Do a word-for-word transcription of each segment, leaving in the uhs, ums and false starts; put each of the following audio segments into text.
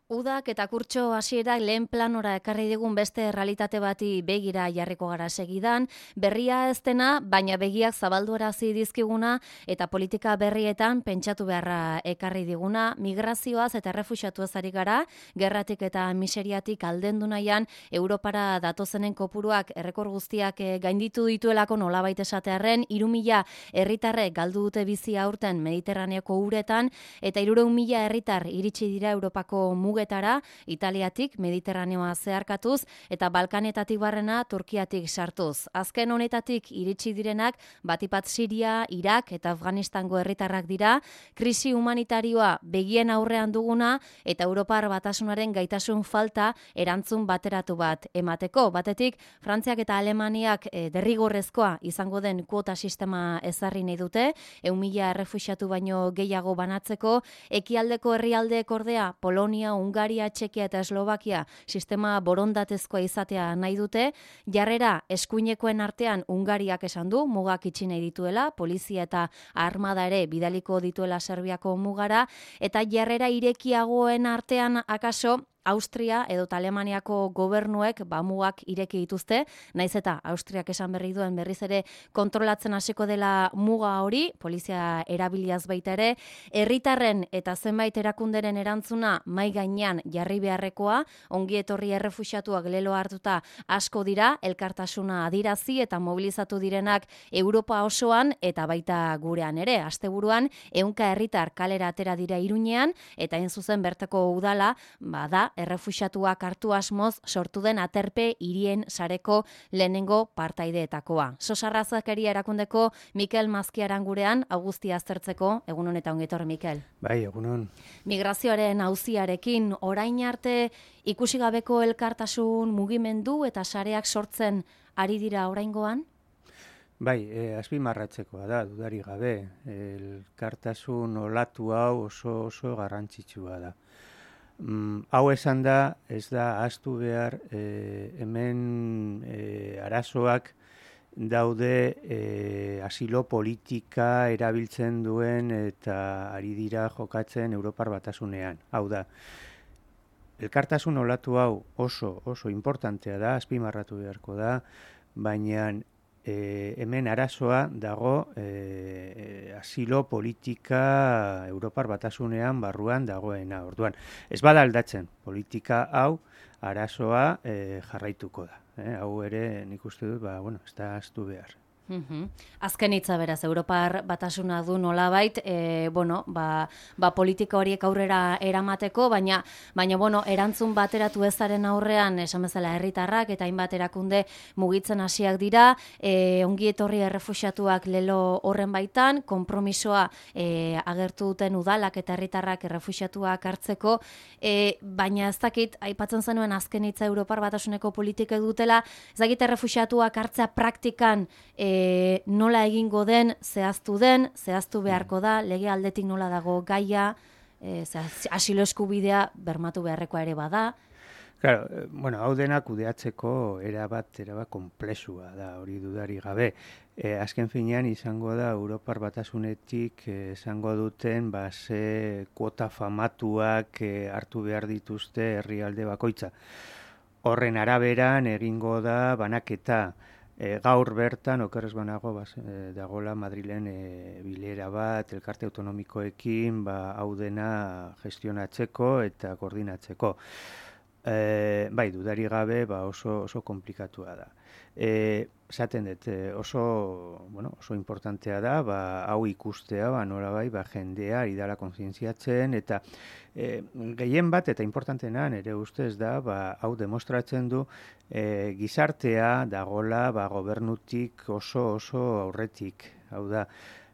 Udak eta kurtso hasierak lehen planora ekarri digun beste errealitate bati begira jarriko gara segidan, berria ez dena, baina begiak zabalduarazi dizkiguna eta politika berrietan pentsatu beharra ekarri diguna, migrazioaz eta errefuxiatuaz ari gara, gerratik eta miseriatik aldendu nahian, Europara datozenen kopuruak errekor guztiak gainditu dituelako nolabait esatearren, hiru mila herritarrek galdu dute bizi aurten Mediterraneoko uretan, eta hirurehun mila herritar iritsi dira Europako mugetara, Italiatik Mediterraneoa zeharkatuz eta Balkanetatik barrena Turkiatik sartuz. Azken honetatik iritsi direnak batipat Siria, Irak eta Afganistango herritarrak dira, krisi humanitarioa begien aurrean duguna eta Europar Batasunaren gaitasun falta erantzun bateratu bat emateko. Batetik, Frantziak eta Alemaniak e, derrigorrezkoa izango den kuota sistema ezarri nahi dute, ehun mila errefuxiatu baino gehiago banatzeko, ekialdeko herrialdeek ordea Polonia, Hungaria, Txekia eta Eslovakia sistema borondatezkoa izatea nahi dute, jarrera eskuinekoen artean Hungariak esan du, mugak itxi nahi dituela, polizia eta armada ere bidaliko dituela Serbiako mugara, eta jarrera irekiagoen artean akaso Austria edo Alemaniako gobernuek ba mugak ireki dituzte, naiz eta Austriak esan berri duen berriz ere kontrolatzen hasiko dela muga hori, polizia erabiliaz baita ere, herritarren eta zenbait erakunderen erantzuna mai gainean jarri beharrekoa, ongi etorri errefuxiatuak lelo hartuta asko dira, elkartasuna adirazi eta mobilizatu direnak Europa osoan eta baita gurean ere. Asteburuan ehunka herritar kalera atera dira Iruñean eta hain zuzen bertako udala bada errefuxiatuak hartu asmoz sortu den aterpe hirien sareko lehenengo partaideetakoa. Sosarrazakeria erakundeko Mikel Mazkiaran gurean, Augustia aztertzeko, egun honetan ongi etorri Mikel. Bai, egunon. Migrazioaren auziarekin orain arte ikusi gabeko elkartasun mugimendu eta sareak sortzen ari dira oraingoan? Bai, e, azpimarratzekoa da, dudari gabe. Elkartasun olatu hau oso oso garrantzitsua da. Mm, hau esan da, ez da ahaztu behar, e, hemen e, arazoak daude e, asilo politika erabiltzen duen eta ari dira jokatzen Europar Batasunean. Hau da, elkartasun olatu hau oso oso importantea da, azpimarratu beharko da, baina E, hemen arazoa dago e, asilo politika Europar Batasunean barruan dagoena. Orduan, ez bada aldatzen, politika hau arazoa e, jarraituko da. E, hau ere nik uste dut, ba, bueno, ez da ahaztu behar. Uhum. Azken hitza beraz, Europar Batasuna du nolabait, e, bueno, ba, ba politika horiek aurrera eramateko, baina, baina bueno, erantzun bateratu ezaren aurrean, esan bezala herritarrak eta hainbat erakunde mugitzen hasiak dira, e, ongi etorri errefuxiatuak lelo horren baitan, konpromisoa e, agertu duten udalak eta herritarrak errefuxiatuak hartzeko, e, baina ez dakit, aipatzen zenuen azken hitza Europar Batasuneko politikek dutela, ez dakit errefuxiatuak hartzea praktikan e, E, nola egingo den, zehaztu den, zehaztu beharko da, lege aldetik nola dago gaia, e, asilo eskubidea bermatu beharrekoa ere bada. Claro, bueno, hau dena kudeatzeko erabat, erabat komplexua da, hori dudari gabe. E, azken finean izango da Europar Batasunetik izango e, duten ba, ze kuota famatuak e, hartu behar dituzte herrialde bakoitza. Horren araberan egingo da banaketa. E, gaur bertan, okerrez banago, bas, e, dagola Madrilen e, bilera bat, elkarte autonomikoekin, ba, hau dena gestionatzeko eta koordinatzeko. E, bai, dudari gabe, ba, oso, oso komplikatua da. E, Zaten dut, oso, bueno, oso importantea da, ba, hau ikustea, ba, nola bai, ba, jendea, idala kontzientziatzen, eta e, gehien bat, eta importantena, nire ustez da, ba, hau demostratzen du, e, gizartea dagola, ba, gobernutik oso, oso aurretik, hau da,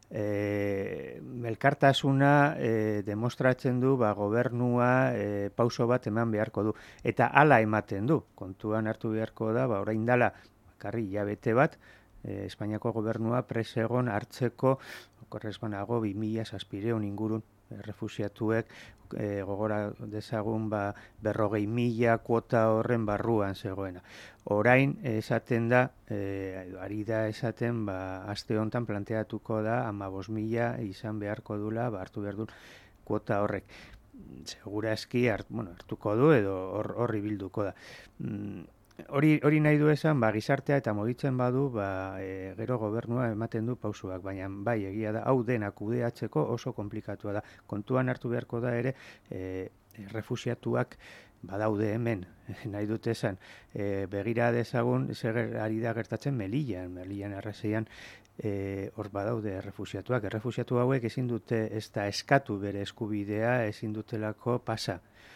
E, elkartasuna e, demostratzen du ba, gobernua e, pauso bat eman beharko du. Eta hala ematen du. Kontuan hartu beharko da, ba, orain dela, karri hilabete bat, e, Espainiako gobernua presegon hartzeko, okorrez banago, bi mila zazpireun ingurun errefuxiatuek e, gogora dezagun ba, berrogei mila kuota horren barruan zegoena. Orain esaten da, e, ari da esaten, ba, aste honetan planteatuko da, hamabost mila izan beharko dula, ba, hartu behar du kuota horrek. segurazki hart, bueno, hartuko du edo hor horri bilduko da. Mm, Hori, hori nahi du esan, ba, gizartea eta mugitzen badu, ba, e, gero gobernua ematen du pausuak, baina bai egia da, hau dena kudeatzeko oso komplikatua da. Kontuan hartu beharko da ere, e, refusiatuak badaude hemen, nahi dute esan, e, begira dezagun, zer ari da gertatzen Melillan, Melillan arrazoian, e, hor badaude errefusiatuak. Errefusiatu hauek ezin dute ez da eskatu bere eskubidea, ezin dutelako pasa.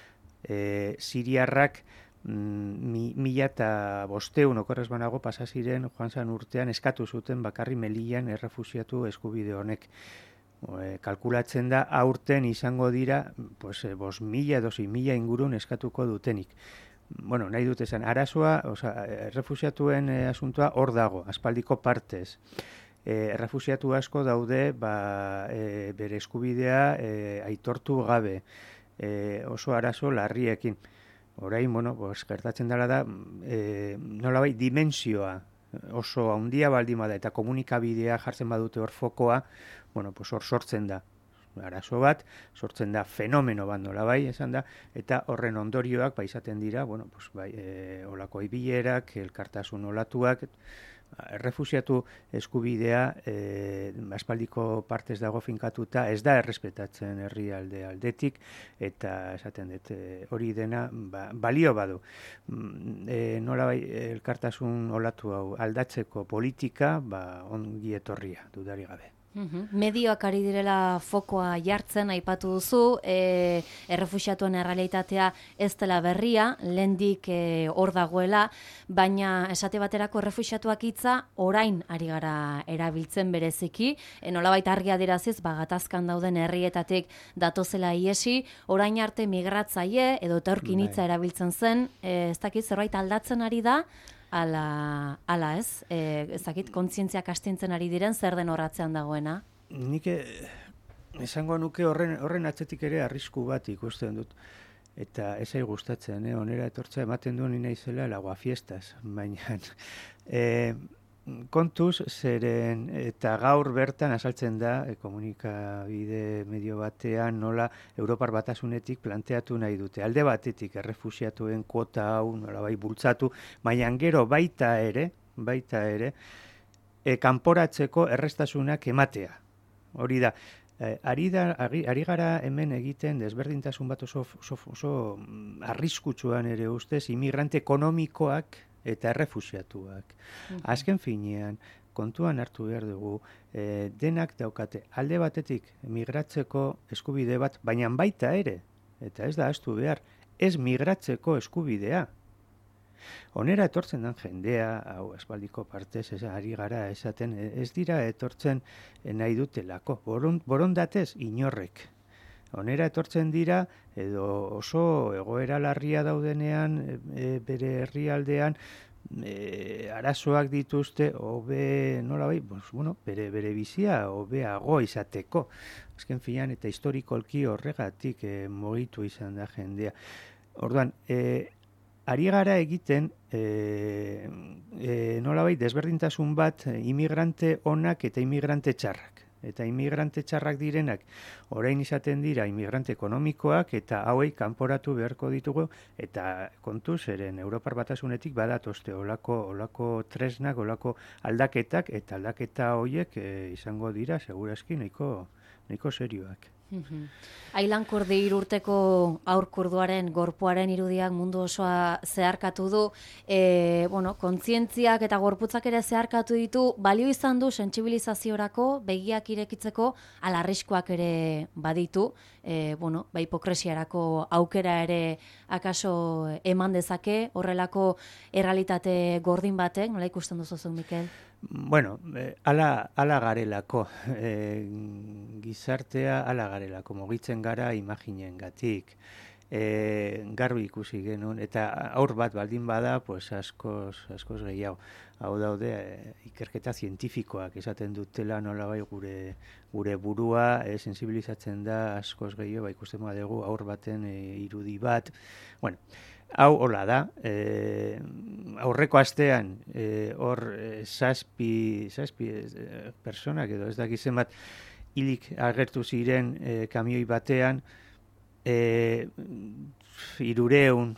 E, Siriarrak, Mi, mila eta bosteun okorrez banago pasa ziren joan zan urtean eskatu zuten bakarri Melillan errefusiatu eskubide honek. E, kalkulatzen da aurten izango dira pues, e, bos mila edo zei mila ingurun eskatuko dutenik. Bueno, nahi dut esan, arazoa, oza, errefusiatuen e, asuntoa hor dago, aspaldiko partez. E, errefusiatu asko daude ba, e, bere eskubidea e, aitortu gabe, e, oso arazo larriekin. Orain, bueno, pues, gertatzen dela da, e, nolabait dimensioa oso handia baldin bada eta komunikabidea jartzen badute hor fokoa, bueno, pues hor sortzen da arazo bat, sortzen da fenomeno bat nolabai, esan da, eta horren ondorioak ba izaten dira, bueno, pues, bai, e, olako ibilerak, elkartasun olatuak, errefusiatu eskubidea e, aspaldiko partez dago finkatuta, ez da errespetatzen herrialde aldetik, eta esaten dut hori dena ba, balio badu. E, nola bai, elkartasun olatu hau aldatzeko politika, ba, ongi etorria, dudari gabe. Uhum. Medioak ari direla fokoa jartzen, aipatu duzu, e, errefusiatuen errealitatea ez dela berria, lehendik e, hor dagoela, baina esate baterako errefusiatuak hitza orain ari gara erabiltzen bereziki, e, nolabait argi adieraziz, ba, gatazkan dauden herrietatik datozela iesi, orain arte migratzaile edo etorkin hitza erabiltzen zen, e, ez dakit zerbait aldatzen ari da, Ala, ala ez, e, ez dakit kontzientziak astintzen ari diren zer den horratzean dagoena? Nik esango nuke horren, horren atzetik ere arrisku bat ikusten dut. Eta ez ari gustatzen, eh? Onera etortza ematen duen inaizela lagua fiestas, baina e, kontuz zeren eta gaur bertan azaltzen da e, komunikabide medio batean nola Europar Batasunetik planteatu nahi dute. Alde batetik errefusiatuen kuota hau nola bai bultzatu, baina gero baita ere, baita ere, e, kanporatzeko errestasunak ematea. Hori da, e, ari, da ari, ari gara hemen egiten desberdintasun bat oso, oso, oso arriskutsuan ere ustez, imigrante ekonomikoak eta errefusiatuak. Uh-huh. Azken finean, kontuan hartu behar dugu, e, denak daukate alde batetik migratzeko eskubide bat, baina baita ere, eta ez da ahaztu behar, ez migratzeko eskubidea. Onera etortzen den jendea, hau espaldiko partez, ez ari gara esaten, ez dira etortzen nahi dutelako, Boron, borondatez inorrek. Onera etortzen dira, edo oso egoera larria daudenean, e, bere herrialdean, e, arazoak dituzte, hobe, nola bai, pues, bueno, bere, bere bizia, hobeago izateko. Azken finean, eta historikolki horregatik e, mugitu izan da jendea. Orduan, e, ari gara egiten, e, e, nola bai, desberdintasun bat, imigrante onak eta imigrante txarrak. Eta imigrante txarrak direnak orain izaten dira imigrante ekonomikoak eta hauei kanporatu beharko ditugu eta kontu zeren Europar Batasunetik badatozte olako, olako tresnak, olako aldaketak eta aldaketa horiek e, izango dira segurazki nahiko, nahiko serioak. Ailan Kurdi irurteko aurkurduaren gorpuaren irudiak mundu osoa zeharkatu du, e, bueno, kontzientziak eta gorputzak ere zeharkatu ditu, balio izan du sentsibilizaziorako, begiak irekitzeko, ala arriskuak ere baditu, e, bueno, ba, hipokresiarako aukera ere akaso eman dezake, horrelako errealitate gordin batek, nola ikusten duzu zu, Mikel? Bueno, eh, ala, ala garelako, eh, gizartea ala garelako, mugitzen gara imaginen gatik, eh, garbi ikusi genuen, eta aur bat baldin bada, pues askoz, askoz gehiago. Hau daude, eh, ikerketa zientifikoak esaten dutela nolabai gure, gure burua, eh, sensibilizatzen da askoz gehiago, ba, ikusten badugu aur baten eh, irudi bat, bueno, hau hola da, e, aurreko astean e, hor e, zazpi, zazpi e, personak edo ez dakizen bat hilik agertu ziren e, kamioi batean, e, irureun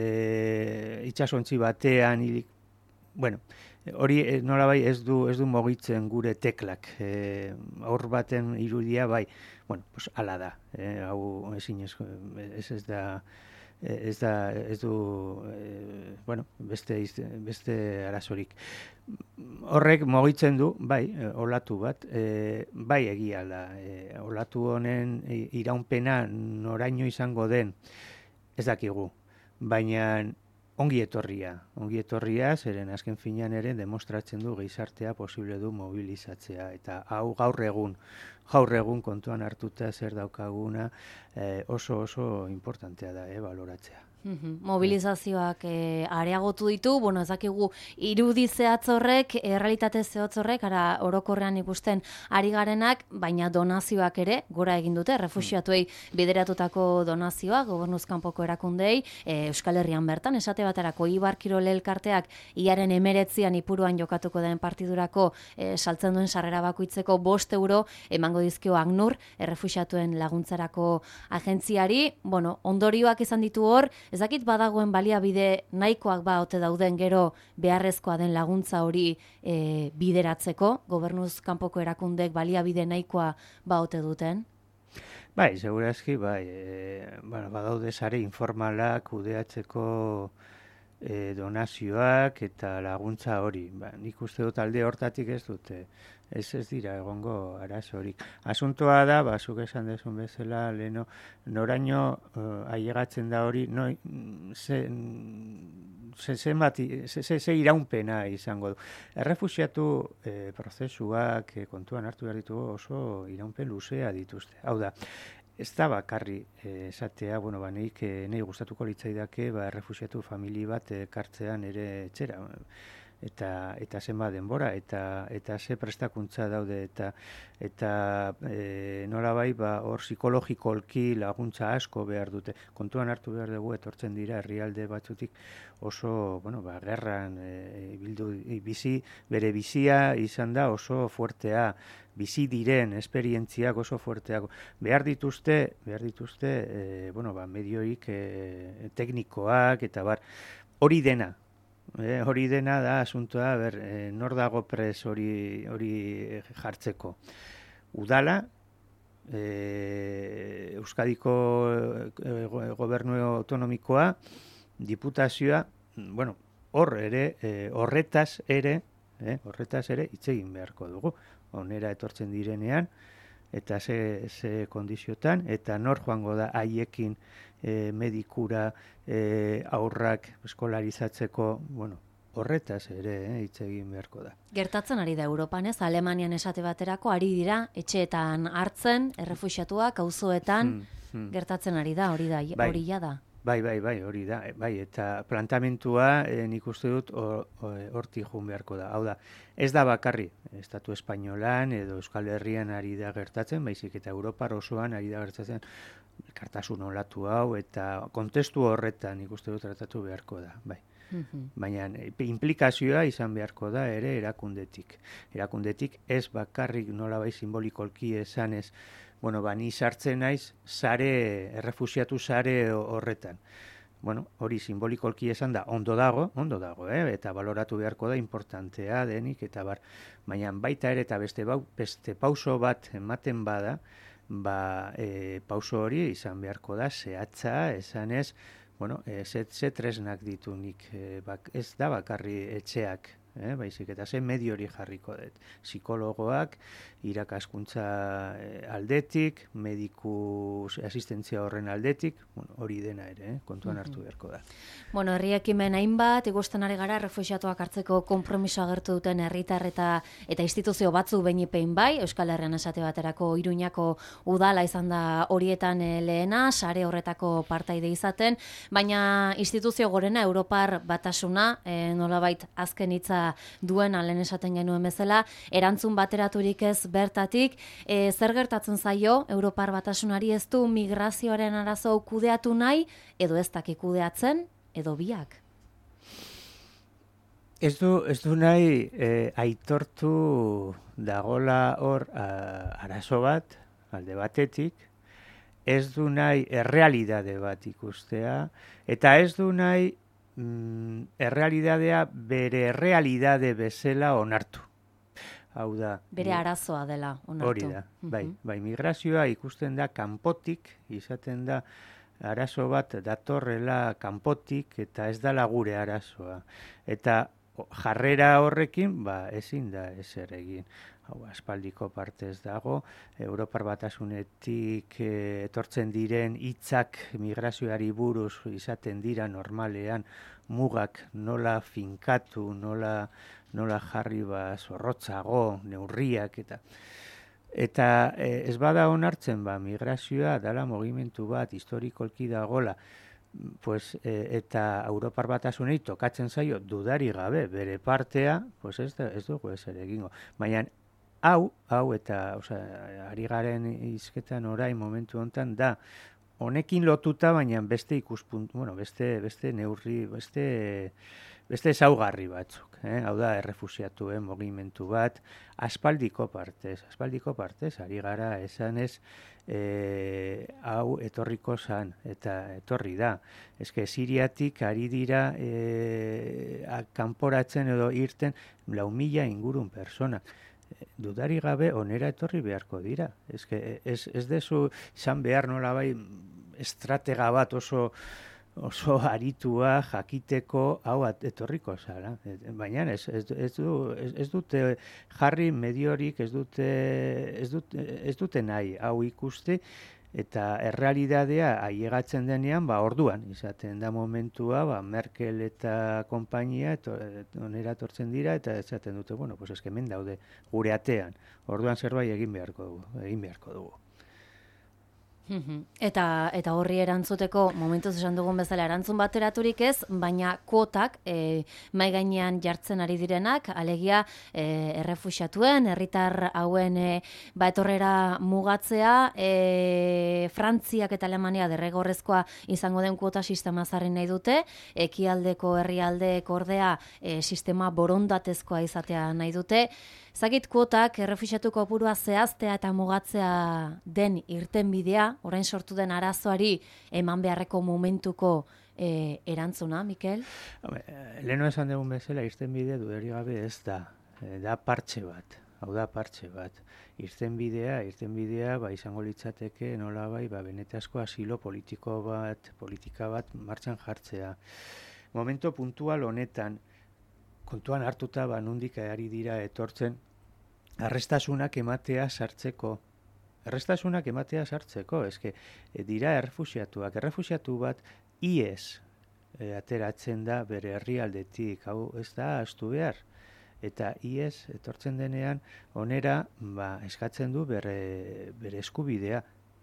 e, itxasontzi batean, ilik, bueno, hori nolabai ez du ez du mugitzen gure teklak. E, hor baten irudia bai, bueno, pues hala da. E, hau ezin ez, ez ez da ez da ez du e, bueno, beste beste arazorik. Horrek mugitzen du, bai, olatu bat, e, bai egia da. E, olatu honen iraunpena noraino izango den ez dakigu. Baina ongi etorria, ongi etorria, zeren azken finean ere demostratzen du gizartea posible du mobilizatzea, eta hau gaur egun, gaur egun kontuan hartuta zer daukaguna eh, oso oso importantea da, eh, baloratzea. Uhum. Mobilizazioak e, areagotu ditu, bueno, ez dakigu irudi zehatz horrek, errealitate zehatz horrek, ara orokorrean ikusten ari garenak, baina donazioak ere, gora egin dute, refuxiatuei bideratutako donazioa, gobernuz kanpoko erakundei, e, Euskal Herrian bertan, esate baterako Ibar Kirol elkarteak iaren emeretzian Ipuruan jokatuko den partidurako e, saltzen duen sarrera bakoitzeko bost euro emango dizkio Agnur, errefuxiatuen laguntzarako agentziari, bueno, ondorioak izan ditu hor, ez dakit badagoen baliabide nahikoak ba ote dauden gero beharrezkoa den laguntza hori e, bideratzeko, gobernuz kanpoko erakundek baliabide nahikoa ba ote duten? Bai, segurazki, bai, e, bueno, badaude sare informalak kudeatzeko e, donazioak eta laguntza hori. Ba, nik uste dut alde hortatik ez dute, ez ez dira egongo arazorik. Asuntoa da, ba, zuk esan dezun bezala, leno, noraino uh, ailegatzen da hori, no, ze, ze, ze, mati, ze, ze, ze iraunpena izango du. Errefuxiatu eh, prozesuak eh, kontuan hartu behar ditugu oso iraunpen luzea dituzte. Hau da, ez da bakarri eh, esatea, bueno, ba, neik, eh, nei gustatuko litzaidake, ba, errefuxiatu famili bat eh, kartzean ere etxera, eta eta zenba denbora eta eta ze prestakuntza daude eta eta e, nolabai ba hor psikologikolki laguntza asko behar dute. Kontuan hartu behar dugu etortzen dira herrialde batzutik oso, bueno, ba gerran e, bildu bizi bere bizia izan da oso fuertea, bizi diren esperientziak oso fuerteak behar dituzte, behar dituzte e, bueno, ba medioik e, teknikoak eta bar hori dena Eh, hori dena da asuntoa, ber, eh, nor dago pres hori hori jartzeko. Udala, eh, Euskadiko eh, gobernu autonomikoa, diputazioa, bueno, hor ere, eh, horretaz ere, eh, horretaz ere hitz egin beharko dugu. Honera etortzen direnean, eta ze, ze kondiziotan, eta nor joango da haiekin e, medikura e, aurrak eskolarizatzeko, bueno, horretaz ere hitz eh, egin beharko da. Gertatzen ari da Europan, ez? Alemanian esate baterako ari dira etxeetan hartzen, errefuxiatuak auzoetan hmm, hmm. gertatzen ari da, hori da, bai. hori da. Bai, bai, bai, hori da, bai, eta plantamentua e, nik uste dut hortik joan beharko da. Hau da, ez da bakarri, Estatu Espainolan edo Euskal Herrian ari da gertatzen, baizik eta Europar osoan ari da gertatzen elkartasun olatu hau, eta kontestu horretan nik uste dut tratatu beharko da, bai. Mm-hmm. Baina implikazioa izan beharko da ere erakundetik. Erakundetik ez bakarrik nolabai simbolikolki esanez, bueno, ba, ni sartzen naiz, sare, errefuxiatu sare horretan. Bueno, hori simbolikolki esan da, ondo dago, ondo dago, eh? Eta baloratu beharko da, importantea denik, eta bar, baina baita ere, eta beste, bau, beste pauso bat ematen bada, ba, e, pauso hori izan beharko da, zehatza, esanez, bueno, e, ze, ze tresnak ditu nik, e, bak, ez da bakarri etxeak, Eh, baizik eta ze medio hori jarriko dut. Psikologoak, irakaskuntza aldetik, mediku asistentzia horren aldetik, bueno, hori dena ere, eh, kontuan hartu beharko da. Bueno, herri ekimen hainbat, ikusten ari gara errefuxiatuak hartzeko konpromiso agertu duten herritar eta eta instituzio batzu beinipein bai, Euskal Herrian esate baterako Iruñako udala izan da horietan lehena, sare horretako partaide izaten, baina instituzio gorena Europar batasuna, e, nolabait azken hitza duen alen esaten genuen bezala, erantzun bateraturik ez bertatik, e, zer gertatzen zaio Europar batasunari, ez du migrazioaren arazo kudeatu nahi, edo ez daki kudeatzen, edo biak? Ez du, ez du nahi e, aitortu dagola hor a, arazo bat, alde batetik, ez du nahi errealidade bat ikustea, eta ez du nahi mm, errealidadea bere errealidade bezala onartu. Hau da, bere arazoa dela onartu. Hori da, bai, bai, migrazioa ikusten da kanpotik, izaten da arazo bat datorrela kanpotik eta ez dala gure arazoa. Eta jarrera horrekin, ba, ezin da ezer egin. Hau, aspaldiko partez dago, Europar Batasunetik e, etortzen diren hitzak migrazioari buruz izaten dira normalean mugak nola finkatu, nola, nola jarri ba zorrotzago, neurriak eta eta e, ez bada onartzen ba migrazioa dala mugimendu bat historikolki dagola, pues, e, eta Europar Batasunei tokatzen zaio dudari gabe bere partea, pues ez, da, ez dugu ezer egingo. Baina hau, hau eta osea, ari garen hizketan orain momentu hontan da honekin lotuta, baina beste ikuspuntu, bueno, beste, beste neurri, beste, beste ezaugarri batzuk. Eh? Hau da, errefusiatuen mugimendu bat, aspaldiko partez, aspaldiko partez, ari gara esanez, e, hau etorriko zan, eta etorri da. Eske Siriatik ari dira e, kanporatzen edo irten lau mila ingurun persona. Dudari gabe onera etorri beharko dira. Ez, ez, ez dezu izan behar nola bai estratega bat oso, oso aritua jakiteko hau etorriko zara. Baina ez, ez, ez, du, ez, ez dute jarri mediorik, ez dute, ez dute, ez dute nahi hau ikuste, eta errealidadea ailegatzen denean, ba orduan izaten da momentua, ba Merkel eta konpainia onera etortzen dira eta esaten dute, bueno, pues eske hemen daude gure atean. Orduan zerbait egin beharko dugu, egin beharko dugu. Eta eta horri erantzuteko momentuz esan dugun bezala erantzun bateraturik ez, baina kuotak e, mai gainean jartzen ari direnak, alegia e, errefuxiatuen, herritar hauen e, ba etorrera mugatzea, e, Frantziak eta Alemania derrigorrezkoa izango den kuota sistema ezarri nahi dute, ekialdeko herrialdeek ordea e, sistema borondatezkoa izatea nahi dute. Zagit kuotak errefuxiatu kopurua zehaztea eta mugatzea den irtenbidea, orain sortu den arazoari eman beharreko momentuko e, erantzuna, Mikel? Leheno esan dugun bezala, irtenbidea dudari gabe ez da, e, da partxe bat, hau da partxe bat. Irtenbidea, irtenbidea, ba, izango litzateke nolabai, ba, benetazko asilo politiko bat, politika bat martxan jartzea. Momento puntual honetan, kontuan hartuta ba nondik ari dira etortzen arrestasunak ematea sartzeko. Arrestasunak ematea sartzeko, eske dira errefuxiatuak. Errefuxiatu bat ies e, ateratzen da bere herrialdetik, hau ez da ahaztu behar. Eta ies etortzen denean onera ba, eskatzen du bere, bere eskubidea.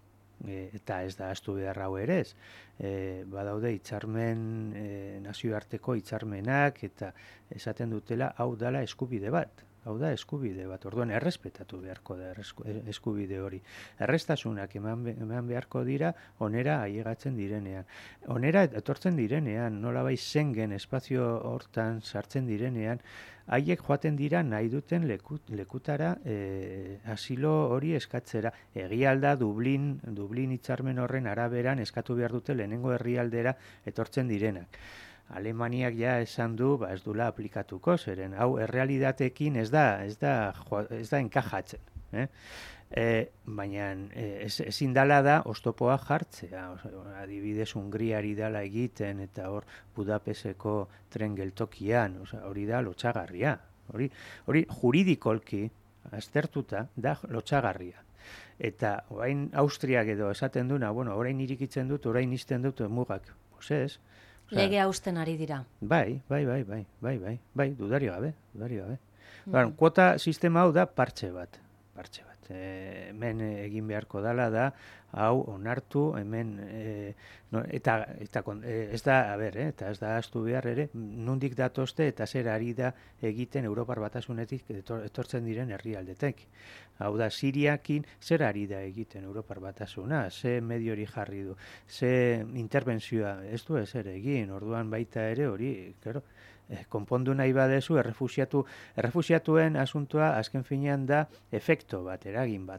E, eta ez da ahaztu behar hau ere ez. E, badaude hitzarmen, e, nazioarteko hitzarmenak eta esaten dutela hau dala eskubide bat. Hau da eskubide bat. Orduan errespetatu beharko da eskubide hori. Errestasunak eman, eman beharko dira onera ailegatzen direnean. Onera etortzen direnean, nolabai Schengen espazio hortan sartzen direnean, haiek joaten dira nahi duten leku, lekutara e, asilo hori eskatzera. Egialda Dublin, Dublin hitzarmen horren araberan eskatu behar dute lehenengo herrialdera etortzen direnak. Alemaniak ja esan du, ba ez dula aplikatuko, zeren hau errealitateekin ez da, ez da, ez da enkajatzen, eh? E, baina ez, ezin dala da oztopoa jartzea, adibidez Hungriari dala egiten eta hor Budapesteko tren geltokian, hori da lotsagarria, hori, hori juridikolki aztertuta da lotsagarria. Eta orain Austriak edo esaten duna, bueno, orain irikitzen dut, orain izten dut mugak, pues ez. Lege hausten ari dira. Bai, bai, bai, bai, bai, bai, bai, dudari gabe, dudari gabe. Mm. Bueno, kuota sistema hau da partxe bat, partxe bat. E, hemen egin beharko dala da, hau onartu, hemen, e, no, eta, eta e, ez da, a ber, eh, eta ez da ahaztu behar ere, nondik datozte eta zer ari da egiten Europar Batasunetik etor, etortzen diren herrialdetek. Hau da, Siriakin zer ari da egiten Europar Batasuna, ze medio hori jarri du, ze interbentzioa ez du ezer egin, orduan baita ere hori, claro, eh, konpondu nahi badezu, errefusiatu, errefusiatuen asuntua azken finean da efekto bat, eragin bat.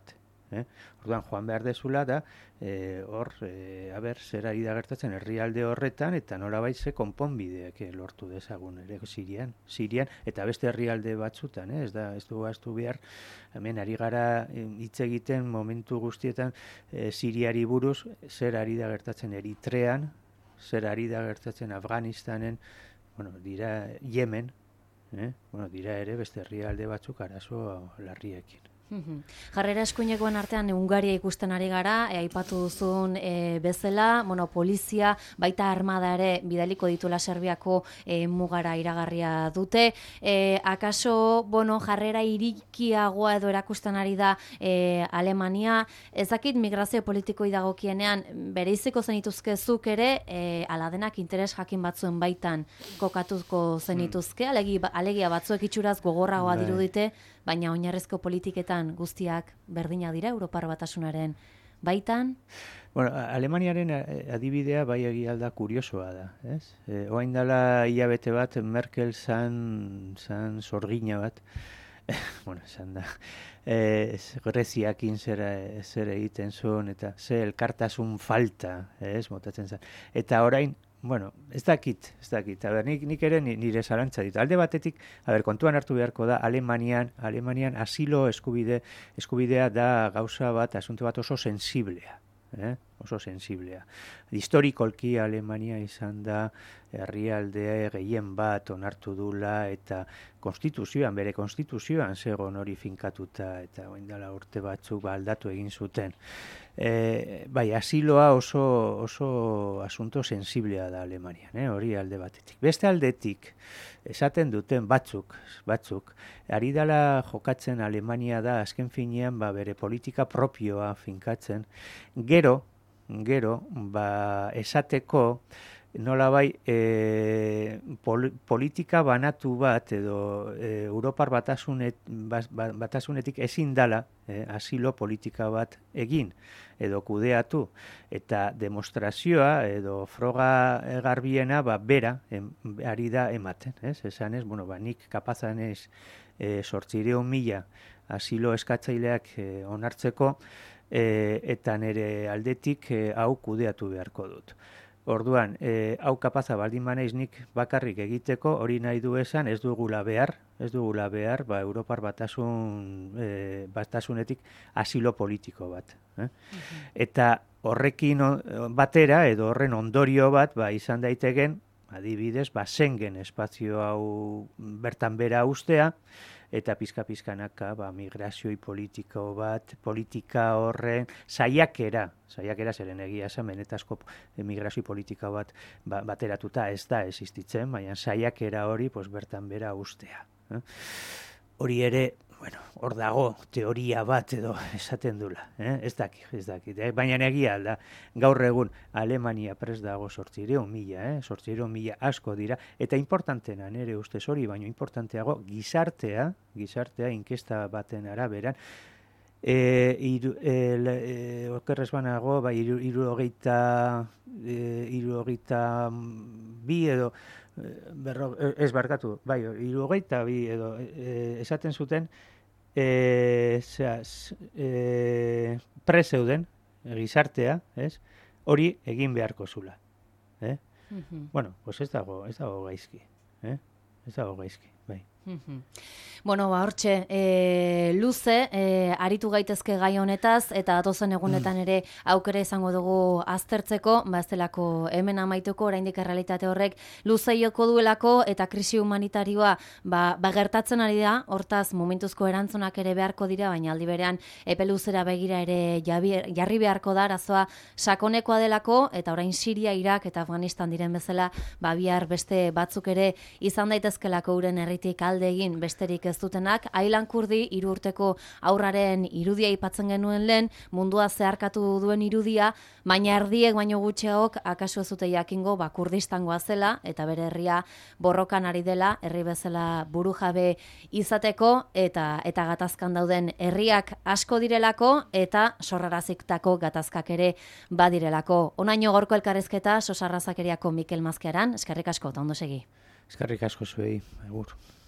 Eh? Orduan, joan behar dezula da, eh, hor, eh, aber, zer ari da gertatzen herrialde horretan, eta nolabait ze konponbideak eh, lortu dezagun ere Sirian, Sirian, eta beste herrialde batzutan, eh? ez da, ez du gaztu behar, hemen ari gara hitz egiten momentu guztietan eh, Siriari buruz, zer ari da gertatzen Eritrean, zer ari da gertatzen Afganistanen, bueno, dira Yemen, eh? bueno, dira ere beste herrialde batzuk arazo larriekin. Jarrera eskuinekoen artean Hungaria ikusten ari gara, e, aipatu duzun e, bezala, bueno, polizia, baita armada ere bidaliko ditula Serbiako e, mugara iragarria dute. E, akaso, bueno, jarrera irikiagoa edo erakusten ari da e, Alemania, ez dakit migrazio politikoi dagokienean bereiziko zenituzke zuk ere, e, aladenak interes jakin batzuen baitan kokatuko zenituzke, alegi, alegia batzuek itxuraz gogorragoa dirudite, baina oinarrizko politiketan guztiak berdina dira Europar Batasunaren baitan? Bueno, Alemaniaren adibidea bai egia da kuriosoa da, ez? E, oain dela hilabete bat Merkel zan, zan sorgina bat, bueno, zan da, e, Greziakin zer, zer egiten zuen, eta ze elkartasun falta, ez, motatzen zen. Eta orain, bueno, ez dakit, ez dakit. A ber, nik, nik ere nire zalantza dit. Alde batetik, a ber, kontuan hartu beharko da, Alemanian, Alemanian asilo eskubide, eskubidea da gauza bat, asunto bat oso sensiblea. Eh? Oso sensiblea. Historikolki Alemania izan da herrialde gehien bat onartu dula eta konstituzioan, bere konstituzioan zegoen hori finkatuta eta oindala urte batzuk aldatu egin zuten. E, bai, asiloa oso, oso asunto sensiblea da Alemanian, eh? Hori alde batetik. Beste aldetik, esaten duten batzuk, batzuk, ari dela jokatzen Alemania da azken finean ba, bere politika propioa finkatzen, gero, gero, ba, esateko, nolabai e, pol, politika banatu bat edo e, Europar batasunet, batasunetik ezin dala e, asilo politika bat egin edo kudeatu eta demonstrazioa edo froga garbiena ba, bera em, ari da ematen, ez? Esan ez, bueno, ba, nik kapazan ez e, sortzireun mila asilo eskatzaileak e, onartzeko e, eta nire aldetik e, hau kudeatu beharko dut. Orduan, e, hau kapaza baldin banaiz nik bakarrik egiteko, hori nahi du esan, ez dugula behar, ez dugula behar, ba, Europar batasun, e, batasunetik asilo politiko bat. Eh? Uh-huh. Eta horrekin batera, edo horren ondorio bat, ba, izan daiteken, adibidez, ba, Schengen espazio hau bertan bera ustea, eta pizka-pizkanaka ba, migrazioi politiko bat, politika horren saiakera, saiakera zeren egia esan benetazko migrazio politika bat ba, bateratuta ez da existitzen, baina saiakera hori pues, bertan bera ustea. Eh? Hori ere, bueno, hor dago teoria bat edo esaten dula, eh? ez dakit, ez dakit, eh? baina egia da, gaur egun Alemania prest dago sortzireun mila, eh? sortzireun mila asko dira, eta importantena nere ustez hori, baina importanteago gizartea, gizartea inkesta baten araberan, e, iru, e, e, okerrez banago, ba, iru, iru hogeita, e, iru hogeita bi edo, Berro, ez barkatu, bai, hirurogeita bi edo e, esaten zuten e, zera, e, prezeuden gizartea, ez? Hori egin beharko zula, eh? Uh-huh. Bueno, pues ez dago, ez dago gaizki, eh? Ez dago gaizki, bai. Uh-huh. Bueno, ba, hortxe, e, luze, e, aritu gaitezke gai honetaz, eta datozen egunetan ere aukera izango dugu aztertzeko, ba, ez delako hemen amaituko, oraindik errealitate horrek luze joko duelako, eta krisi humanitarioa ba, ba gertatzen ari da, hortaz momentuzko erantzunak ere beharko dira, baina aldi berean epe luzera begira ere jabi, jarri beharko da, arazoa sakonekoa delako, eta orain Siria, Irak eta Afganistan diren bezala, ba, bihar beste batzuk ere izan daitezkelako uren herritik alde egin besterik ez dutenak. Ailan Kurdi hiru urteko aurraren irudia aipatzen genuen lehen, mundua zeharkatu duen irudia, baina erdiek baino gutxiagok akaso ez dute jakingo ba Kurdistangoa zela eta bere herria borrokan ari dela, herri bezala burujabe izateko eta eta gatazkan dauden herriak asko direlako eta sorrarazitako gatazkak ere badirelako. Onaino gorko elkarrizketa Sosarrazakeriako Mikel Mazkearan, eskerrik asko eta ondo segi. Eskerrik asko zuei, agur.